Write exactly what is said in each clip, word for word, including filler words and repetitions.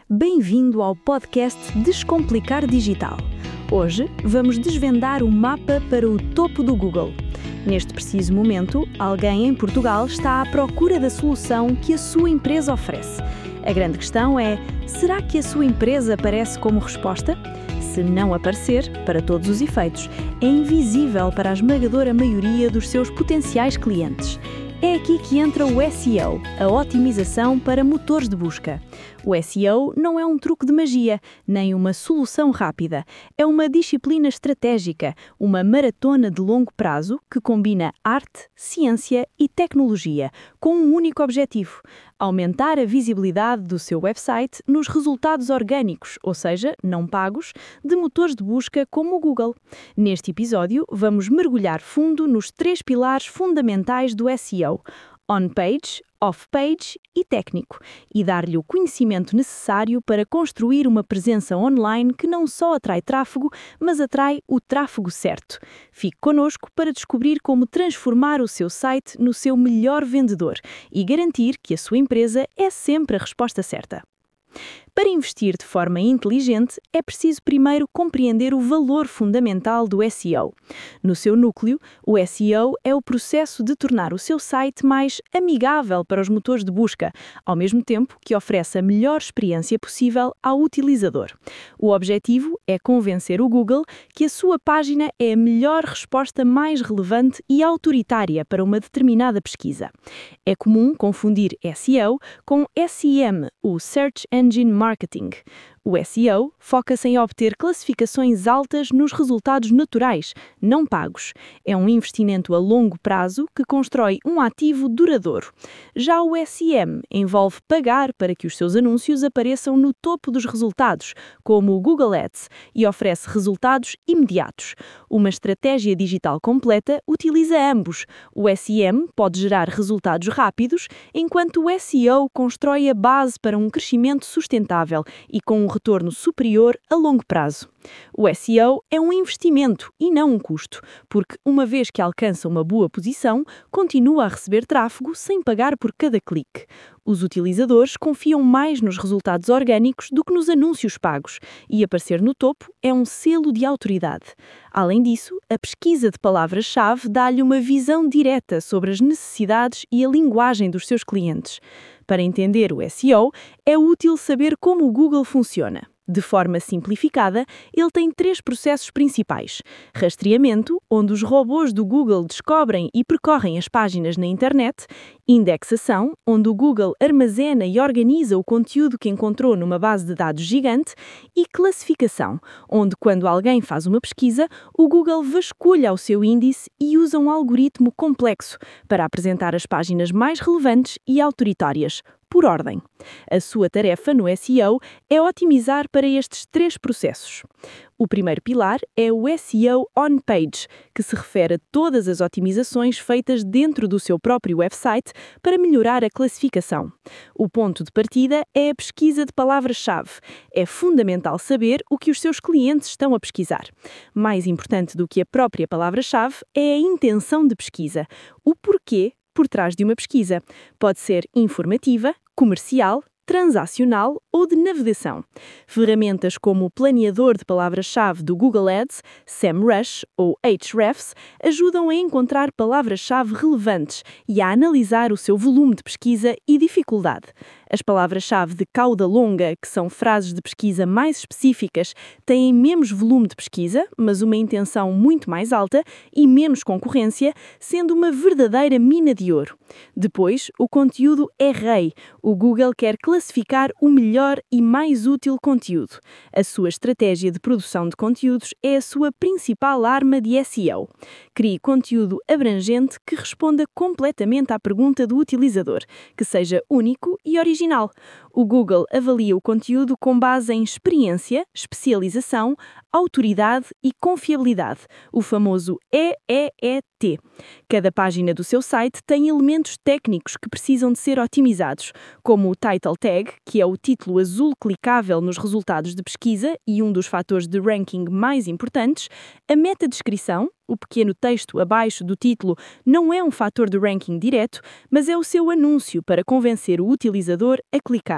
Bem-vindo ao podcast Descomplicar Digital. Hoje vamos desvendar o mapa para o topo do Google. Neste preciso momento, alguém em Portugal está à procura da solução que a sua empresa oferece. A grande questão é, será que a sua empresa aparece como resposta? Se não aparecer, para todos os efeitos, é invisível para a esmagadora maioria dos seus potenciais clientes. É aqui que entra o S E O, a otimização para motores de busca. O S E O não é um truque de magia, nem uma solução rápida. É uma disciplina estratégica, uma maratona de longo prazo que combina arte, ciência e tecnologia, com um único objetivo: aumentar a visibilidade do seu website nos resultados orgânicos, ou seja, não pagos, de motores de busca como o Google. Neste episódio, vamos mergulhar fundo nos três pilares fundamentais do S E O: on-page, off-page e técnico, e dar-lhe o conhecimento necessário para construir uma presença online que não só atrai tráfego, mas atrai o tráfego certo. Fique connosco para descobrir como transformar o seu site no seu melhor vendedor e garantir que a sua empresa é sempre a resposta certa. Para investir de forma inteligente, é preciso primeiro compreender o valor fundamental do S E O. No seu núcleo, o S E O é o processo de tornar o seu site mais amigável para os motores de busca, ao mesmo tempo que oferece a melhor experiência possível ao utilizador. O objetivo é convencer o Google que a sua página é a melhor resposta mais relevante e autoritária para uma determinada pesquisa. É comum confundir S E O com S E M, o Search Engine Marketing. O S E O foca-se em obter classificações altas nos resultados naturais, não pagos. É um investimento a longo prazo que constrói um ativo duradouro. Já o S E M envolve pagar para que os seus anúncios apareçam no topo dos resultados, como o Google Ads, e oferece resultados imediatos. Uma estratégia digital completa utiliza ambos. O S E M pode gerar resultados rápidos, enquanto o S E O constrói a base para um crescimento sustentável e com um retorno superior a longo prazo. O S E O é um investimento e não um custo, porque uma vez que alcança uma boa posição, continua a receber tráfego sem pagar por cada clique. Os utilizadores confiam mais nos resultados orgânicos do que nos anúncios pagos, e aparecer no topo é um selo de autoridade. Além disso, a pesquisa de palavras-chave dá-lhe uma visão direta sobre as necessidades e a linguagem dos seus clientes. Para entender o S E O, é útil saber como o Google funciona. De forma simplificada, ele tem três processos principais: rastreamento, onde os robôs do Google descobrem e percorrem as páginas na internet; indexação, onde o Google armazena e organiza o conteúdo que encontrou numa base de dados gigante; e classificação, onde, quando alguém faz uma pesquisa, o Google vasculha o seu índice e usa um algoritmo complexo para apresentar as páginas mais relevantes e autoritárias, por ordem. A sua tarefa no S E O é otimizar para estes três processos. O primeiro pilar é o S E O on-page, que se refere a todas as otimizações feitas dentro do seu próprio website para melhorar a classificação. O ponto de partida é a pesquisa de palavras-chave. É fundamental saber o que os seus clientes estão a pesquisar. Mais importante do que a própria palavra-chave é a intenção de pesquisa, o porquê por trás de uma pesquisa. Pode ser informativa, comercial, transacional ou de navegação. Ferramentas como o planeador de palavras-chave do Google Ads, SEMrush ou Ahrefs, ajudam a encontrar palavras-chave relevantes e a analisar o seu volume de pesquisa e dificuldade. As palavras-chave de cauda longa, que são frases de pesquisa mais específicas, têm menos volume de pesquisa, mas uma intenção muito mais alta e menos concorrência, sendo uma verdadeira mina de ouro. Depois, o conteúdo é rei. O Google quer classificar o melhor e mais útil conteúdo. A sua estratégia de produção de conteúdos é a sua principal arma de S E O. Crie conteúdo abrangente que responda completamente à pergunta do utilizador, que seja único e original. O Google avalia o conteúdo com base em experiência, especialização, autoridade e confiabilidade, o famoso E E E T. Cada página do seu site tem elementos técnicos que precisam de ser otimizados, como o Title Tag, que é o título azul clicável nos resultados de pesquisa e um dos fatores de ranking mais importantes; a metadescrição, o pequeno texto abaixo do título, não é um fator de ranking direto, mas é o seu anúncio para convencer o utilizador a clicar.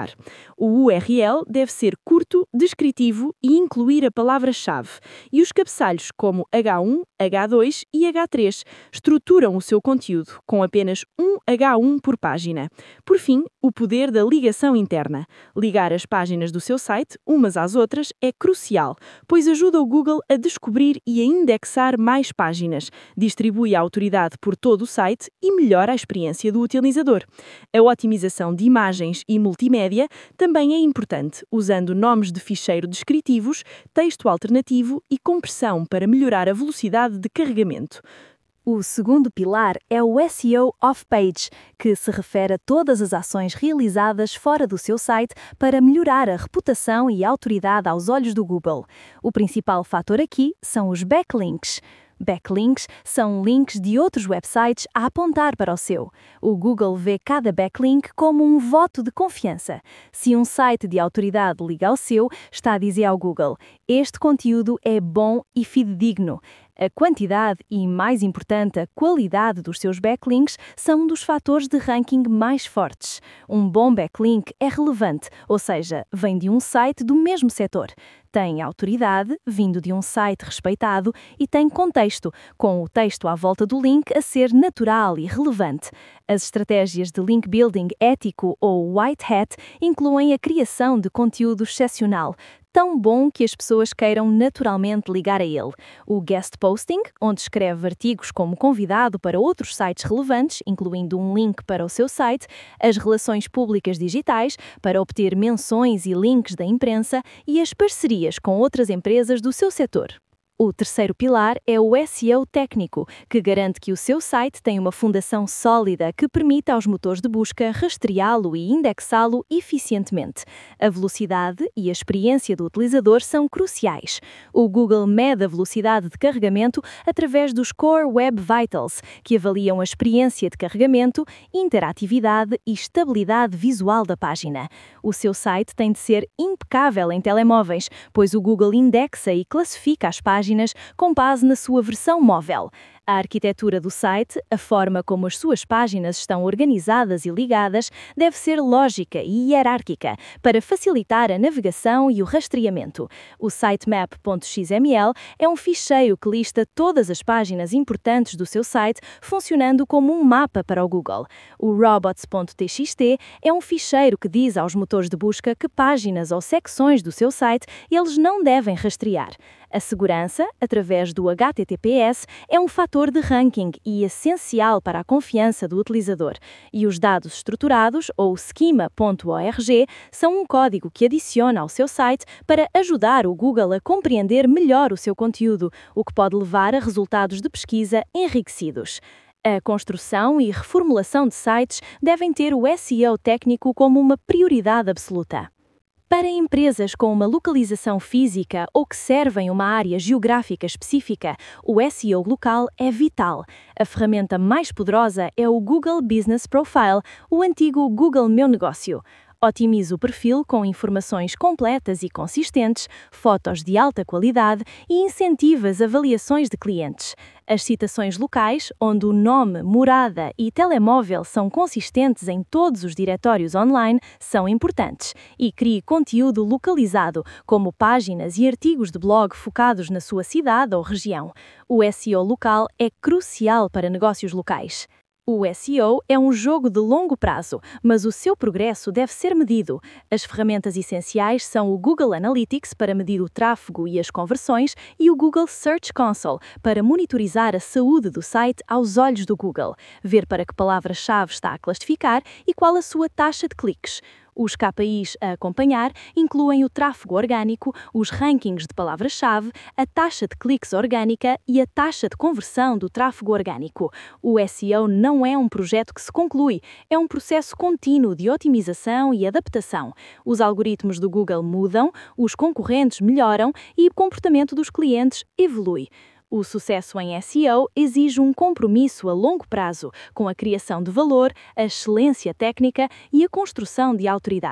buscar. O U R L deve ser curto, descritivo e incluir a palavra-chave. E os cabeçalhos como H um, H dois e H três estruturam o seu conteúdo, com apenas um H um por página. Por fim, o poder da ligação interna. Ligar as páginas do seu site umas às outras é crucial, pois ajuda o Google a descobrir e a indexar mais páginas, distribui a autoridade por todo o site e melhora a experiência do utilizador. A otimização de imagens e multimédia também é importante, usando nomes de ficheiro descritivos, texto alternativo e compressão para melhorar a velocidade de carregamento. O segundo pilar é o S E O off-page, que se refere a todas as ações realizadas fora do seu site para melhorar a reputação e a autoridade aos olhos do Google. O principal fator aqui são os backlinks. Backlinks são links de outros websites a apontar para o seu. O Google vê cada backlink como um voto de confiança. Se um site de autoridade liga ao seu, está a dizer ao Google: este conteúdo é bom e fidedigno. A quantidade e, mais importante, a qualidade dos seus backlinks são um dos fatores de ranking mais fortes. Um bom backlink é relevante, ou seja, vem de um site do mesmo setor. Tem autoridade, vindo de um site respeitado, e tem contexto, com o texto à volta do link a ser natural e relevante. As estratégias de link building ético ou white hat incluem a criação de conteúdo excepcional, tão bom que as pessoas queiram naturalmente ligar a ele. O guest posting, onde escreve artigos como convidado para outros sites relevantes, incluindo um link para o seu site, as relações públicas digitais, para obter menções e links da imprensa, e as parcerias com outras empresas do seu setor. O terceiro pilar é o S E O técnico, que garante que o seu site tem uma fundação sólida que permita aos motores de busca rastreá-lo e indexá-lo eficientemente. A velocidade e a experiência do utilizador são cruciais. O Google mede a velocidade de carregamento através dos Core Web Vitals, que avaliam a experiência de carregamento, interatividade e estabilidade visual da página. O seu site tem de ser impecável em telemóveis, pois o Google indexa e classifica as páginas com base na sua versão móvel. A arquitetura do site, a forma como as suas páginas estão organizadas e ligadas, deve ser lógica e hierárquica para facilitar a navegação e o rastreamento. O sitemap ponto X M L é um ficheiro que lista todas as páginas importantes do seu site, funcionando como um mapa para o Google. O robots ponto T X T é um ficheiro que diz aos motores de busca que páginas ou secções do seu site eles não devem rastrear. A segurança, através do H T T P S, é um fator de ranking e essencial para a confiança do utilizador. E os dados estruturados, ou schema ponto org, são um código que adiciona ao seu site para ajudar o Google a compreender melhor o seu conteúdo, o que pode levar a resultados de pesquisa enriquecidos. A construção e reformulação de sites devem ter o S E O técnico como uma prioridade absoluta. Para empresas com uma localização física ou que servem uma área geográfica específica, o S E O local é vital. A ferramenta mais poderosa é o Google Business Profile, o antigo Google Meu Negócio. Otimize o perfil com informações completas e consistentes, fotos de alta qualidade e incentiva as avaliações de clientes. As citações locais, onde o nome, morada e telemóvel são consistentes em todos os diretórios online, são importantes. E crie conteúdo localizado, como páginas e artigos de blog focados na sua cidade ou região. O S E O local é crucial para negócios locais. O S E O é um jogo de longo prazo, mas o seu progresso deve ser medido. As ferramentas essenciais são o Google Analytics para medir o tráfego e as conversões e o Google Search Console para monitorizar a saúde do site aos olhos do Google, ver para que palavra-chave está a classificar e qual a sua taxa de cliques. Os K P Is a acompanhar incluem o tráfego orgânico, os rankings de palavra-chave, a taxa de cliques orgânica e a taxa de conversão do tráfego orgânico. O S E O não é um projeto que se conclui, é um processo contínuo de otimização e adaptação. Os algoritmos do Google mudam, os concorrentes melhoram e o comportamento dos clientes evolui. O sucesso em S E O exige um compromisso a longo prazo, com a criação de valor, a excelência técnica e a construção de autoridade.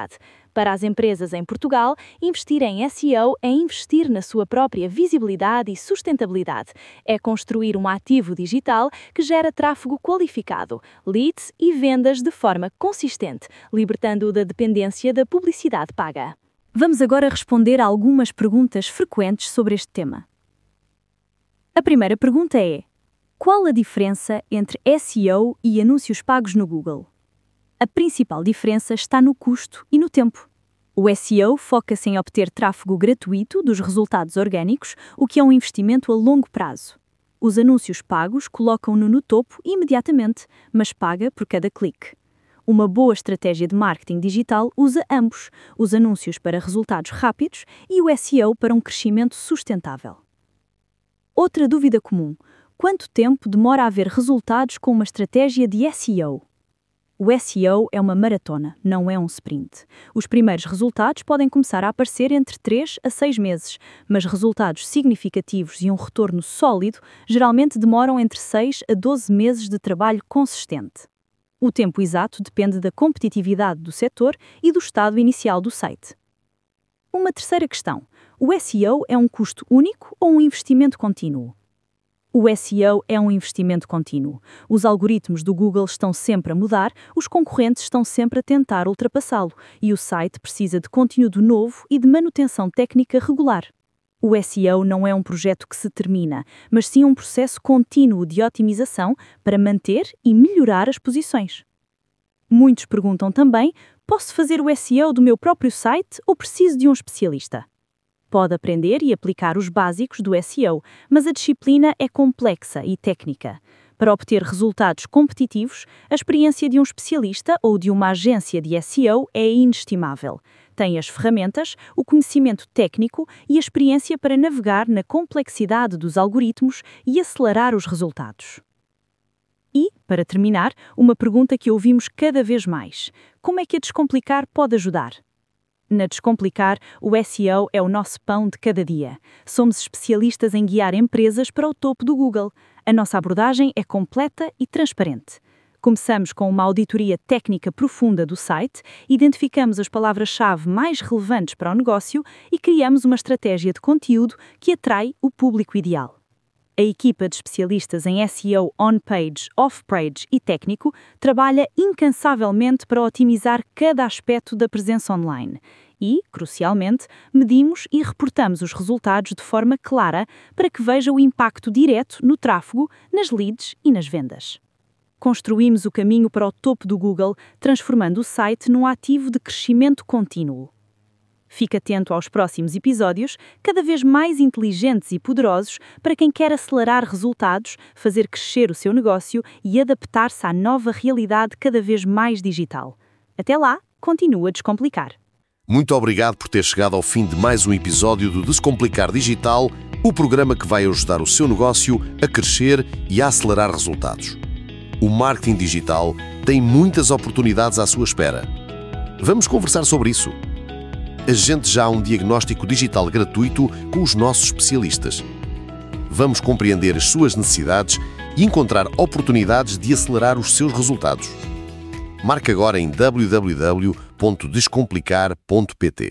Para as empresas em Portugal, investir em S E O é investir na sua própria visibilidade e sustentabilidade. É construir um ativo digital que gera tráfego qualificado, leads e vendas de forma consistente, libertando-o da dependência da publicidade paga. Vamos agora responder a algumas perguntas frequentes sobre este tema. A primeira pergunta é: qual a diferença entre S E O e anúncios pagos no Google? A principal diferença está no custo e no tempo. O S E O foca-se em obter tráfego gratuito dos resultados orgânicos, o que é um investimento a longo prazo. Os anúncios pagos colocam-no no topo imediatamente, mas paga por cada clique. Uma boa estratégia de marketing digital usa ambos, os anúncios para resultados rápidos e o S E O para um crescimento sustentável. Outra dúvida comum: quanto tempo demora a haver resultados com uma estratégia de S E O? O S E O é uma maratona, não é um sprint. Os primeiros resultados podem começar a aparecer entre três a seis meses, mas resultados significativos e um retorno sólido geralmente demoram entre seis a doze meses de trabalho consistente. O tempo exato depende da competitividade do setor e do estado inicial do site. Uma terceira questão: o S E O é um custo único ou um investimento contínuo? O S E O é um investimento contínuo. Os algoritmos do Google estão sempre a mudar, os concorrentes estão sempre a tentar ultrapassá-lo e o site precisa de conteúdo novo e de manutenção técnica regular. O S E O não é um projeto que se termina, mas sim um processo contínuo de otimização para manter e melhorar as posições. Muitos perguntam também: posso fazer o S E O do meu próprio site ou preciso de um especialista? Pode aprender e aplicar os básicos do S E O, mas a disciplina é complexa e técnica. Para obter resultados competitivos, a experiência de um especialista ou de uma agência de S E O é inestimável. Tem as ferramentas, o conhecimento técnico e a experiência para navegar na complexidade dos algoritmos e acelerar os resultados. E, para terminar, uma pergunta que ouvimos cada vez mais: como é que a Descomplicar pode ajudar? Na Descomplicar, o S E O é o nosso pão de cada dia. Somos especialistas em guiar empresas para o topo do Google. A nossa abordagem é completa e transparente. Começamos com uma auditoria técnica profunda do site, identificamos as palavras-chave mais relevantes para o negócio e criamos uma estratégia de conteúdo que atrai o público ideal. A equipa de especialistas em S E O on-page, off-page e técnico trabalha incansavelmente para otimizar cada aspecto da presença online e, crucialmente, medimos e reportamos os resultados de forma clara para que veja o impacto direto no tráfego, nas leads e nas vendas. Construímos o caminho para o topo do Google, transformando o site num ativo de crescimento contínuo. Fique atento aos próximos episódios, cada vez mais inteligentes e poderosos para quem quer acelerar resultados, fazer crescer o seu negócio e adaptar-se à nova realidade cada vez mais digital. Até lá, continua a descomplicar. Muito obrigado por ter chegado ao fim de mais um episódio do Descomplicar Digital, o programa que vai ajudar o seu negócio a crescer e a acelerar resultados. O marketing digital tem muitas oportunidades à sua espera. Vamos conversar sobre isso. Agende já um diagnóstico digital gratuito com os nossos especialistas. Vamos compreender as suas necessidades e encontrar oportunidades de acelerar os seus resultados. Marque agora em w w w ponto descomplicar ponto p t.